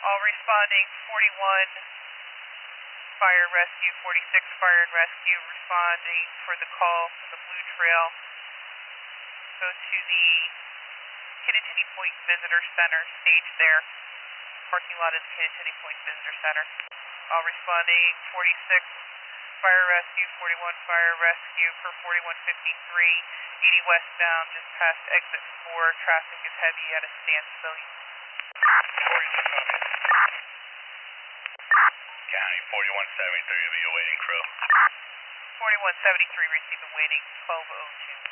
All responding 41 fire rescue, 46 fire and rescue responding for the call from the Blue Trail. Go to the Kittatinny Point Visitor Center, stage there. Parking lot is Kittatinny Point Visitor Center. All responding 46 fire rescue, 41 fire rescue for 4153, 80 westbound, just past exit 4. Traffic is heavy at a standstill. County 4173 will be awaiting crew. 4173 received a waiting 1202.